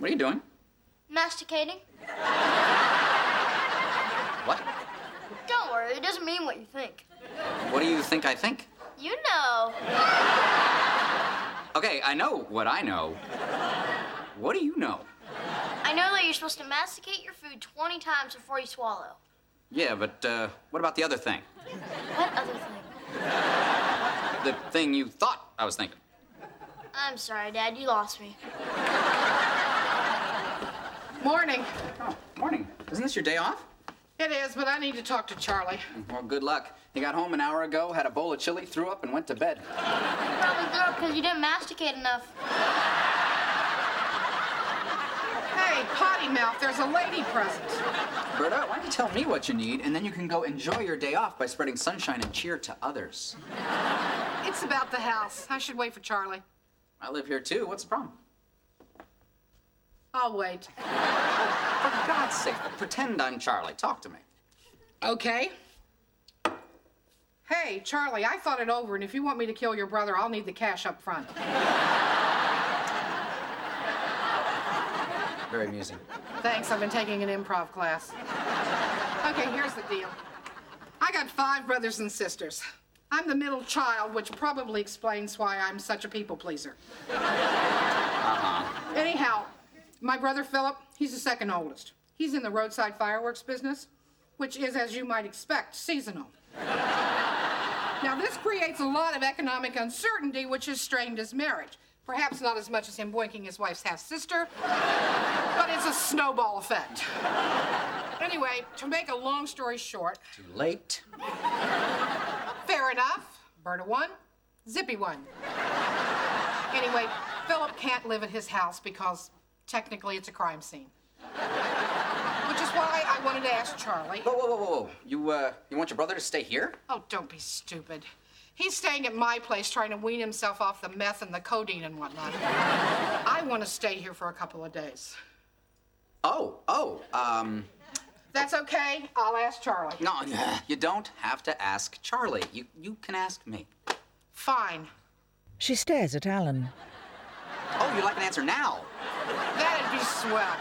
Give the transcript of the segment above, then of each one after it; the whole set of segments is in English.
What are you doing? Masticating. What? Don't worry, it doesn't mean what you think. What do you think I think? You know. Okay, I know what I know. What do you know? I know that you're supposed to masticate your food 20 times before you swallow. Yeah, but what about the other thing? What other thing? The thing you thought I was thinking. I'm sorry, Dad, you lost me. Morning. Oh, morning. Isn't this your day off? It is, but I need to talk to Charlie. Well, good luck. He got home an hour ago, had a bowl of chili, threw up, and went to bed. You probably threw up because you didn't masticate enough. Hey, potty mouth, there's a lady present. Berta, why don't you tell me what you need, and then you can go enjoy your day off by spreading sunshine and cheer to others. It's about the house. I should wait for Charlie. I live here, too. What's the problem? I'll wait. For God's sake, pretend I'm Charlie. Talk to me. Okay. Hey, Charlie, I thought it over, and if you want me to kill your brother, I'll need the cash up front. Very amusing. Thanks, I've been taking an improv class. Okay, here's the deal. I got 5 brothers and sisters. I'm the middle child, which probably explains why I'm such a people pleaser. Anyhow, my brother Philip, he's the second oldest. He's in the roadside fireworks business, which is, as you might expect, seasonal. Now, this creates a lot of economic uncertainty, which has strained his marriage. Perhaps not as much as him boinking his wife's half-sister, but it's a snowball effect. Anyway, to make a long story short... Too late. Fair enough. Berta won, Zippy won. Anyway, Philip can't live at his house because technically it's a crime scene. Which is why I wanted to ask Charlie... Whoa. You want your brother to stay here? Oh, don't be stupid. He's staying at my place trying to wean himself off the meth and the codeine and whatnot. I want to stay here for a couple of days. That's okay. I'll ask Charlie. No, you don't have to ask Charlie. You can ask me. Fine. She stares at Alan. Oh, you'd like an answer now? That'd be swell.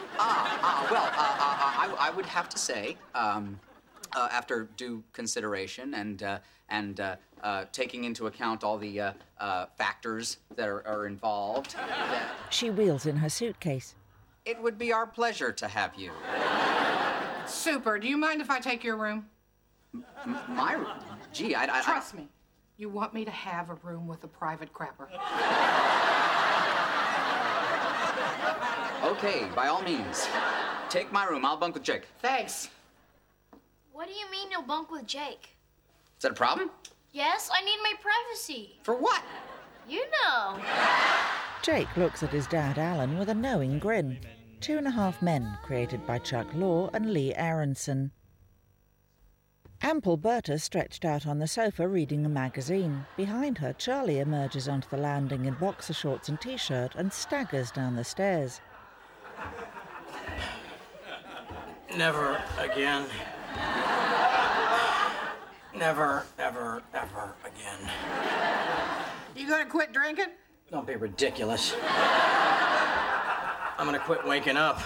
I would have to say, after due consideration and taking into account all the factors that are involved, that She wheels in her suitcase. it would be our pleasure to have you. Super. Do you mind if I take your room? My room? Gee, I Trust me. You want me to have a room with a private crapper. Okay, by all means. Take my room. I'll bunk with Jake. Thanks. What do you mean you'll bunk with Jake? Is that a problem? Yes, I need my privacy. For what? You know. Jake looks at his dad, Alan, with a knowing grin. 2.5 Men, created by Chuck Law and Lee Aronson. Ample Berta stretched out on the sofa reading a magazine. Behind her, Charlie emerges onto the landing in boxer shorts and T-shirt and staggers down the stairs. Never again. Never, ever, ever again. You gonna quit drinking? Don't be ridiculous. I'm gonna quit waking up.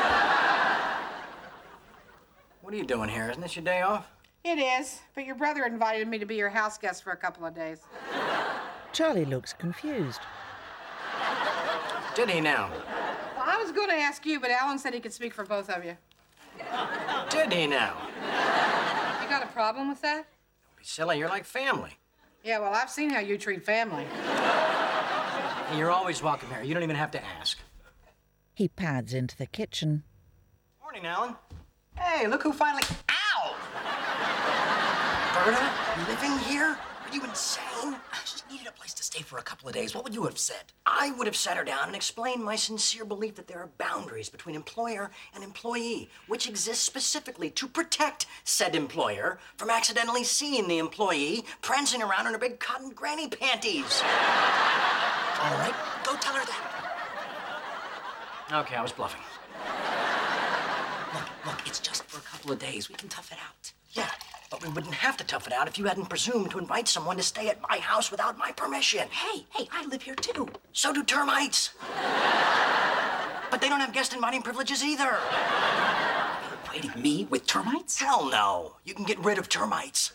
What are you doing here? Isn't this your day off? It is, but your brother invited me to be your house guest for a couple of days. Charlie looks confused. Did he now? Well, I was gonna ask you, but Alan said he could speak for both of you. Did he now? You got a problem with that? Don't be silly, you're like family. Yeah, well, I've seen how you treat family. Hey, you're always welcome here. You don't even have to ask. He pads into the kitchen. Morning, Alan. Hey, look who finally... Ow! Berta, living here? Are you insane? She needed a place to stay for a couple of days. What would you have said? I would have sat her down and explained my sincere belief that there are boundaries between employer and employee, which exist specifically to protect said employer from accidentally seeing the employee prancing around in her big cotton granny panties. All right, go tell her that. Okay, I was bluffing. Look, it's just for a couple of days. We can tough it out. Yeah, but we wouldn't have to tough it out if you hadn't presumed to invite someone to stay at my house without my permission. Hey, I live here too. So do termites. But they don't have guest inviting privileges either. Inviting me with termites? Hell no. You can get rid of termites.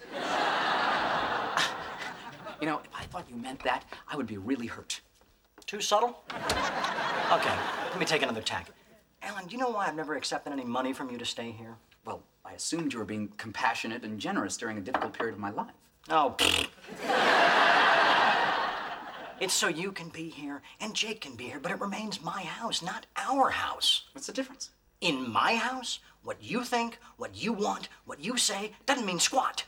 You know, if I thought you meant that, I would be really hurt. Too subtle? Okay, let me take another tack. Alan, do you know why I've never accepted any money from you to stay here? Well, I assumed you were being compassionate and generous during a difficult period of my life. Oh, it's so you can be here and Jake can be here, but it remains my house, not our house. What's the difference? In my house, what you think, what you want, what you say, doesn't mean squat.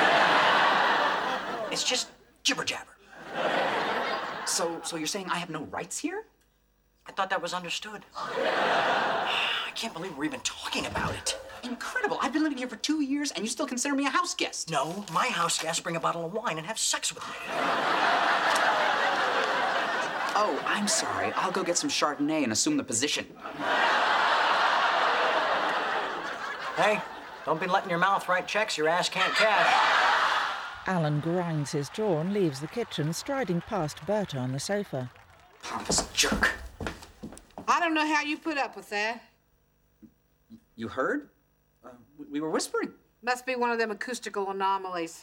It's just jibber jabber. So you're saying I have no rights here? I thought that was understood. I can't believe we're even talking about it. Incredible. I've been living here for 2 years and you still consider me a house guest. No, my house guests bring a bottle of wine and have sex with me. Oh, I'm sorry. I'll go get some Chardonnay and assume the position. Hey, don't be letting your mouth write checks your ass can't cash. Alan grinds his jaw and leaves the kitchen, striding past Berta on the sofa. Pompous jerk. I don't know how you put up with that. You heard? We were whispering. Must be one of them acoustical anomalies.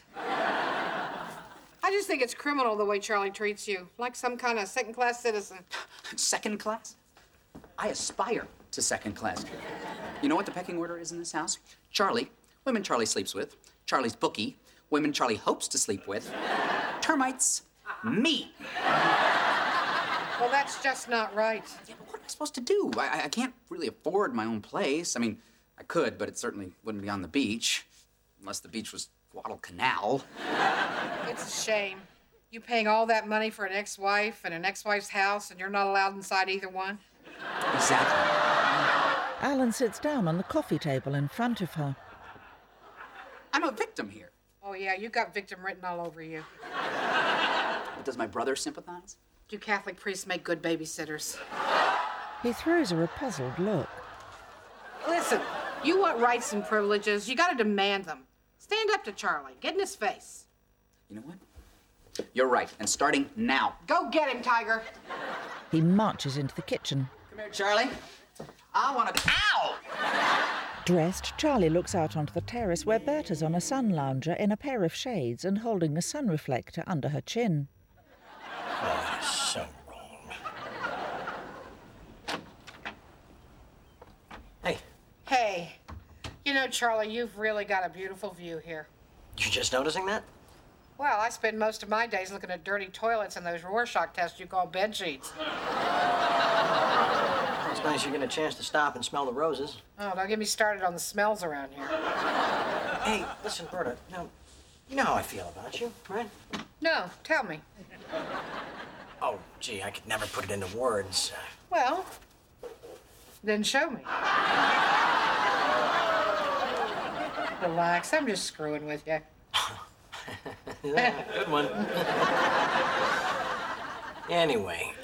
I just think it's criminal the way Charlie treats you, like some kind of second-class citizen. Second class? I aspire to second class. You know what the pecking order is in this house? Charlie, women Charlie sleeps with. Charlie's bookie, women Charlie hopes to sleep with. Termites, me. Well, that's just not right. Yeah, but what am I supposed to do? I can't really afford my own place. I mean, I could, but it certainly wouldn't be on the beach. Unless the beach was Guadalcanal. It's a shame. You paying all that money for an ex-wife and an ex-wife's house, and you're not allowed inside either one? Exactly. Alan sits down on the coffee table in front of her. I'm a victim here. Oh, yeah, you got victim written all over you. But does my brother sympathize? Do Catholic priests make good babysitters? He throws her a puzzled look. Listen, you want rights and privileges, you gotta demand them. Stand up to Charlie. Get in his face. You know what? You're right, and starting now. Go get him, Tiger. He marches into the kitchen. Come here, Charlie. I want to... Ow! Dressed, Charlie looks out onto the terrace where Berta's on a sun lounger in a pair of shades and holding a sun reflector under her chin. Oh, that's so wrong. Hey, Hey, you know, Charlie, you've really got a beautiful view here. you just noticing that? Well, I spend most of my days looking at dirty toilets and those Rorschach tests you call bed sheets. It's nice you get a chance to stop and smell the roses. Oh, don't get me started on the smells around here. Hey, listen, Berta, you know how I feel about you, right? No, tell me. Oh, gee, I could never put it into words. Well, then show me. Relax, I'm just screwing with you. Yeah, good one. Anyway,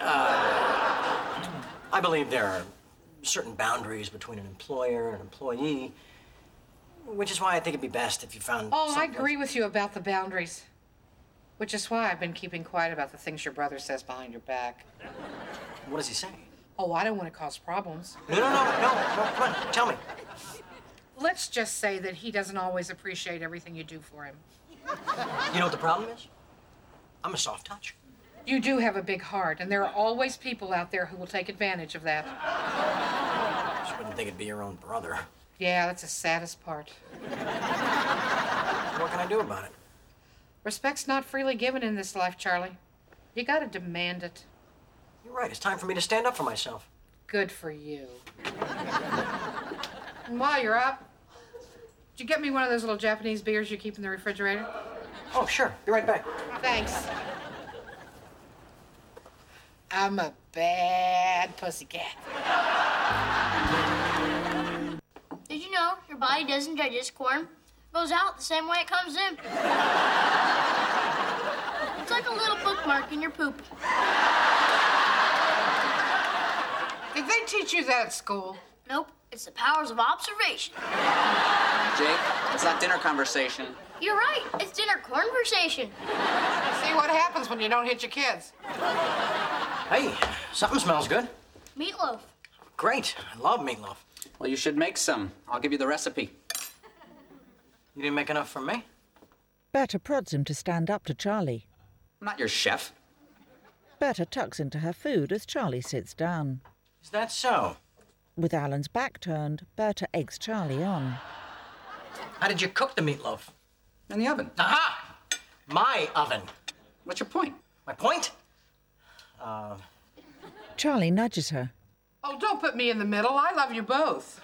I believe there are certain boundaries between an employer and an employee, which is why I think it'd be best if you found... Oh, I someplace- agree with you about the boundaries. Which is why I've been keeping quiet about the things your brother says behind your back. What does he say? Oh, I don't want to cause problems. No, come on, tell me. Let's just say that he doesn't always appreciate everything you do for him. You know what the problem is? I'm a soft touch. You do have a big heart, and there are always people out there who will take advantage of that. Just wouldn't think it'd be your own brother. Yeah, that's the saddest part. What can I do about it? Respect's not freely given in this life, Charlie. You gotta demand it. You're right, it's time for me to stand up for myself. Good for you. And while you're up, did you get me one of those little Japanese beers you keep in the refrigerator? Oh, sure, be right back. Thanks. I'm a bad pussycat. Did you know your body doesn't digest corn? It goes out the same way it comes in. It's like a little bookmark in your poop. Did they teach you that at school? Nope, it's the powers of observation. Jake, it's not dinner conversation. You're right, it's dinner conversation. See what happens when you don't hit your kids. Hey, something smells good. Meatloaf. great. I love meatloaf. Well, you should make some. I'll give you the recipe. You didn't make enough for me? Berta prods him to stand up to Charlie. I'm not your chef. Berta tucks into her food as Charlie sits down. Is that so? With Alan's back turned, Berta eggs Charlie on. How did you cook the meatloaf? In the oven. Aha! My oven. What's your point? My point? Charlie nudges her. Oh, don't put me in the middle. I love you both.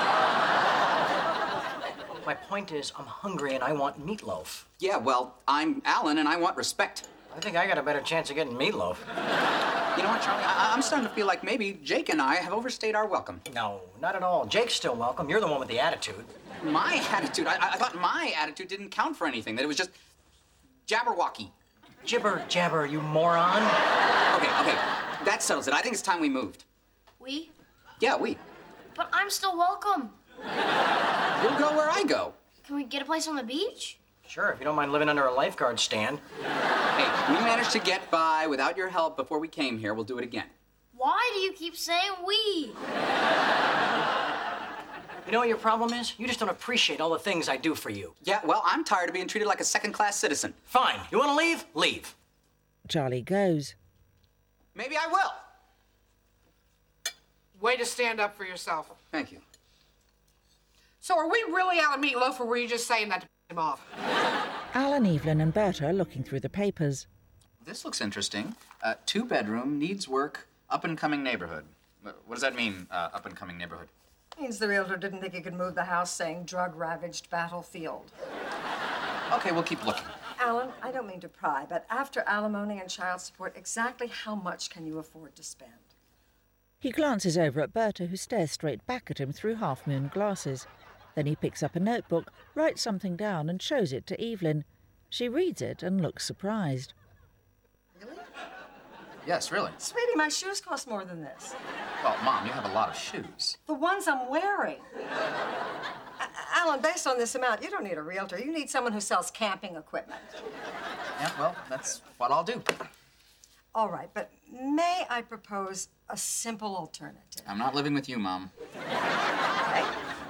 My point is, I'm hungry and I want meatloaf. Yeah, well, I'm Alan and I want respect. I think I got a better chance of getting meatloaf. You know what, Charlie? I'm starting to feel like maybe Jake and I have overstayed our welcome. No, not at all. Jake's still welcome. You're the one with the attitude. My attitude? I thought my attitude didn't count for anything, that it was just jabberwocky. Jibber jabber, you moron. Okay, that settles it. I think it's time we moved. We? Yeah, we. But I'm still welcome. You'll go where I go. Can we get a place on the beach? Sure, if you don't mind living under a lifeguard stand. Hey, we managed to get by without your help before we came here. We'll do it again. Why do you keep saying we? You know what your problem is? You just don't appreciate all the things I do for you. Yeah, well, I'm tired of being treated like a second-class citizen. Fine. You want to leave? Leave. Charlie goes. Maybe I will. Way to stand up for yourself. Thank you. So are we really out of meatloaf, or were you just saying that to piss him off? Alan, Evelyn and Berta are looking through the papers. This looks interesting. 2-bedroom, needs work, up-and-coming neighborhood. What does that mean, up-and-coming neighborhood? Means the realtor didn't think he could move the house, saying drug-ravaged battlefield. Okay, we'll keep looking. Alan, I don't mean to pry, but after alimony and child support, exactly how much can you afford to spend? He glances over at Berta, who stares straight back at him through half-moon glasses. Then he picks up a notebook, writes something down and shows it to Evelyn. She reads it and looks surprised. Really? Yes, really. Sweetie, my shoes cost more than this. Well, Mom, you have a lot of shoes. The ones I'm wearing. Alan, based on this amount, you don't need a realtor. You need someone who sells camping equipment. Yeah, well, that's what I'll do. All right, but may I propose a simple alternative? I'm not living with you, Mom. Okay.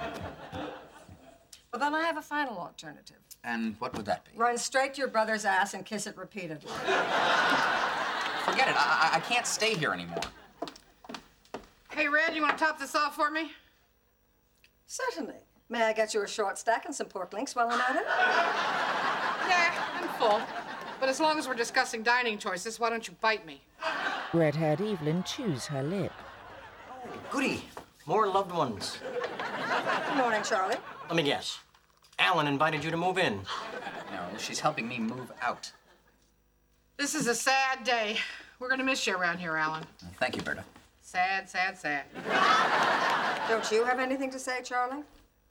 Well, then I have a final alternative. And what would that be? Run straight to your brother's ass and kiss it repeatedly. Forget it. I can't stay here anymore. Hey, Red, you want to top this off for me? Certainly. May I get you a short stack and some pork links while I'm at it? Yeah, I'm full. But as long as we're discussing dining choices, why don't you bite me? Red-haired Evelyn chews her lip. Goody. More loved ones. Good morning, Charlie. Let me guess. Alan invited you to move in. No, she's helping me move out. This is a sad day. We're going to miss you around here, Alan. Thank you, Berta. Sad, sad, sad. Don't you have anything to say, Charlie?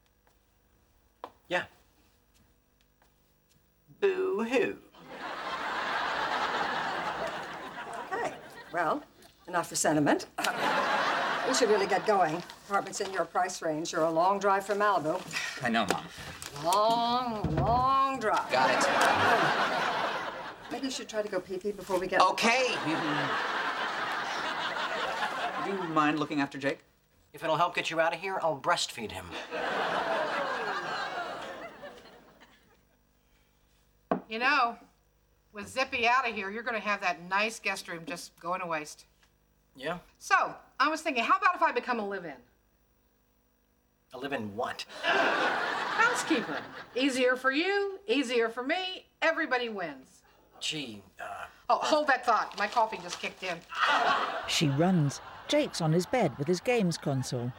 Yeah. Boo-hoo. Okay. Well, enough for sentiment. We should really get going. Apartments in your price range. You're a long drive from Malibu. I know, Mom. Long drive. Got it. Maybe you should try to go pee-pee before we get... Okay. Do you mind looking after Jake? If it'll help get you out of here, I'll breastfeed him. You know, with Zippy out of here, you're going to have that nice guest room just going to waste. Yeah? So, I was thinking, how about if I become a live-in? I live in what? Housekeeper. Easier for you, easier for me. Everybody wins. Gee, Oh, hold that thought. My coffee just kicked in. She runs. Jake's on his bed with his games console.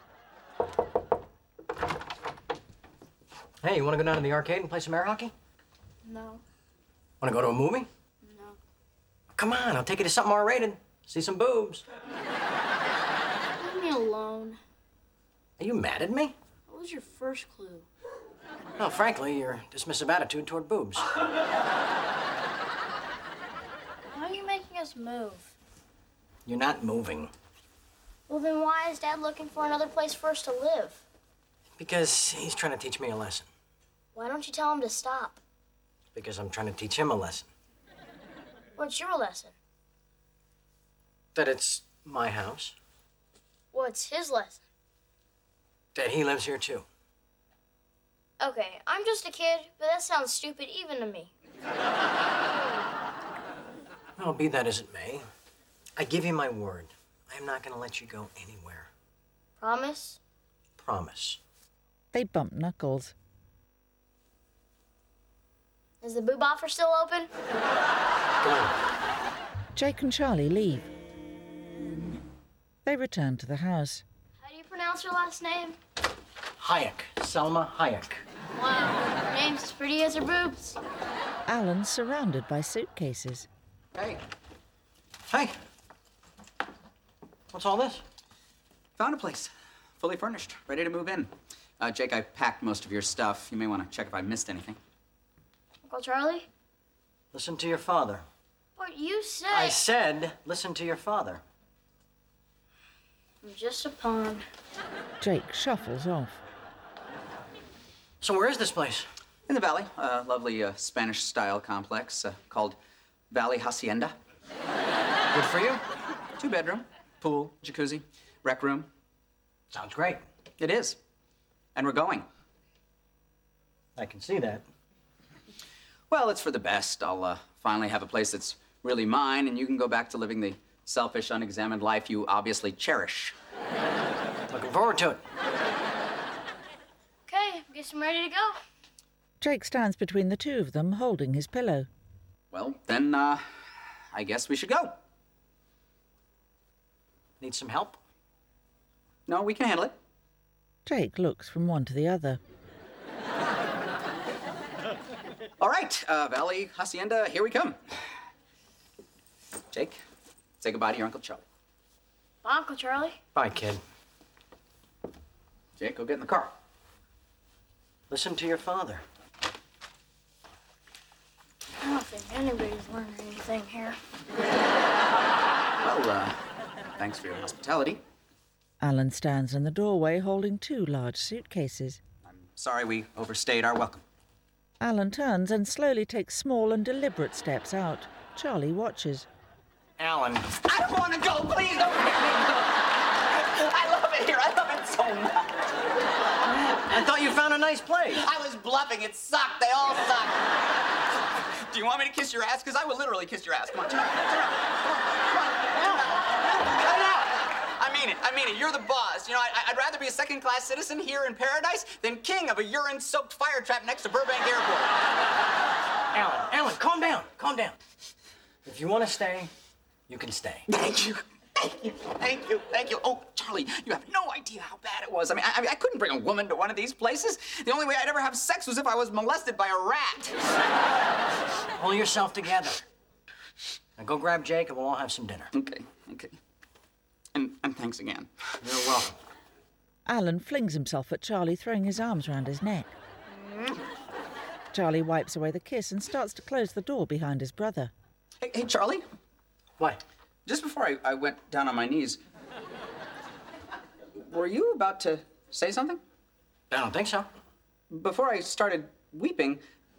Hey, you want to go down to the arcade and play some air hockey? No. Want to go to a movie? No. Come on, I'll take you to something R-rated. See some boobs. Leave me alone. Are you mad at me? What was your first clue? No, frankly, your dismissive attitude toward boobs. Why are you making us move? You're not moving. Well, then why is Dad looking for another place for us to live? Because he's trying to teach me a lesson. Why don't you tell him to stop? Because I'm trying to teach him a lesson. What's your lesson? That it's my house. What's his lesson? That he lives here too. Okay, I'm just a kid, but that sounds stupid even to me. Well, be that as it may, I give you my word. I am not going to let you go anywhere. Promise? Promise. They bump knuckles. Is the boob offer still open? Go on. Jake and Charlie leave. They return to the house. How do you pronounce her last name? Hayek. Selma Hayek. Wow, her name's as pretty as her boobs. Alan's surrounded by suitcases. Hey, Hey. What's all this? found a place. Fully furnished, ready to move in. Jake, I packed most of your stuff. You may want to check if I missed anything. Uncle Charlie? Listen to your father. What you said. I said, listen to your father. I'm just a pawn. Jake shuffles off. So where is this place? In the valley, a lovely Spanish-style complex called Valley Hacienda. Good for you. 2-bedroom, pool, jacuzzi, rec room. Sounds great. It is. And we're going. I can see that. Well, it's for the best. I'll finally have a place that's really mine, and you can go back to living the selfish, unexamined life you obviously cherish. Looking forward to it. Okay, guess I'm ready to go. Jake stands between the two of them, holding his pillow. Well, then, I guess we should go. Need some help? No, we can handle it. Jake looks from one to the other. All right, Valley Hacienda, here we come. Jake, say goodbye to your Uncle Charlie. Bye, Uncle Charlie. Bye, kid. Jake, go get in the car. Listen to your father. I don't think anybody's learning anything here. Well, thanks for your hospitality. Alan stands in the doorway holding 2 large suitcases. I'm sorry we overstayed our welcome. Alan turns and slowly takes small and deliberate steps out. Charlie watches. Alan. I don't want to go. Please don't make me go. I love it here. I love it so much. I thought you found a nice place. I was bluffing. It sucked. They all sucked. Do you want me to kiss your ass? Because I will literally kiss your ass. Come on, turn around. Turn around. Come on. Cut it out. I mean it. You're the boss. You know, I'd rather be a second-class citizen here in paradise than king of a urine-soaked fire trap next to Burbank Airport. Alan, calm down. Calm down. If you want to stay, you can stay. Thank you. Thank you. Oh, Charlie, you have no idea how bad it was. I mean, I couldn't bring a woman to one of these places. The only way I'd ever have sex was if I was molested by a rat. Pull yourself together. Now go grab Jake and we'll all have some dinner. Okay. And thanks again. You're welcome. Alan flings himself at Charlie, throwing his arms round his neck. Charlie wipes away the kiss and starts to close the door behind his brother. Hey, Charlie, What? just before I went down on my knees, were you about to say something? I don't think so. Before I started weeping,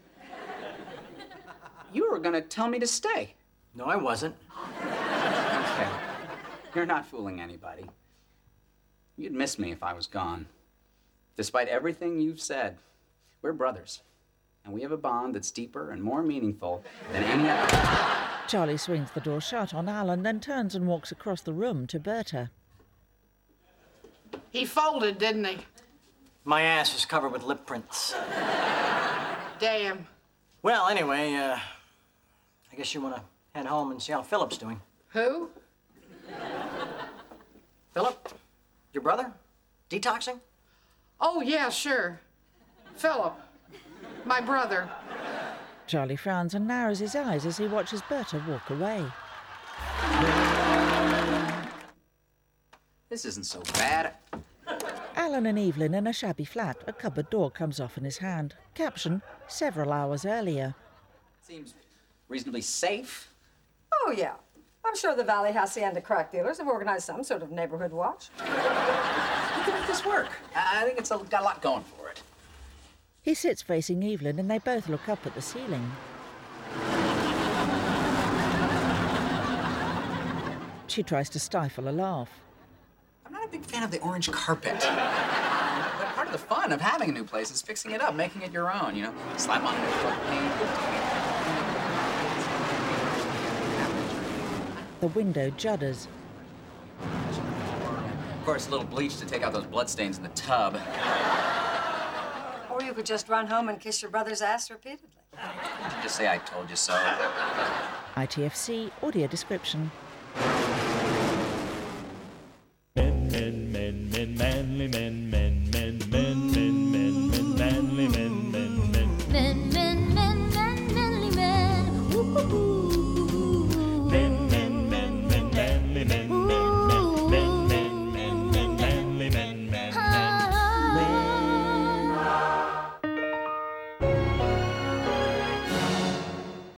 you were going to tell me to stay. No, I wasn't. Okay. You're not fooling anybody. You'd miss me if I was gone. Despite everything you've said, we're brothers. And we have a bond that's deeper and more meaningful than any other. Charlie swings the door shut on Alan, then turns and walks across the room to Berta. He folded, didn't he? My ass is covered with lip prints. Damn. Well, anyway, I guess you want to head home and see how Philip's doing. Who? Philip? Your brother? Detoxing? Oh, yeah, sure. Philip. My brother. Charlie frowns and narrows his eyes as he watches Berta walk away. This isn't so bad. Alan and Evelyn in a shabby flat. A cupboard door comes off in his hand. Caption, several hours earlier. Seems reasonably safe. Oh, yeah. I'm sure the Valley Hacienda crack dealers have organized some sort of neighborhood watch. We can make this work. I think it's got a lot going for it. He sits facing Evelyn and they both look up at the ceiling. She tries to stifle a laugh. I'm not a big fan of the orange carpet. But part of the fun of having a new place is fixing it up, making it your own, you know? Slap on a new coat of paint. The window judders. Of course, a little bleach to take out those bloodstains in the tub. Or you could just run home and kiss your brother's ass repeatedly. Did you just say I told you so? ITFC audio description.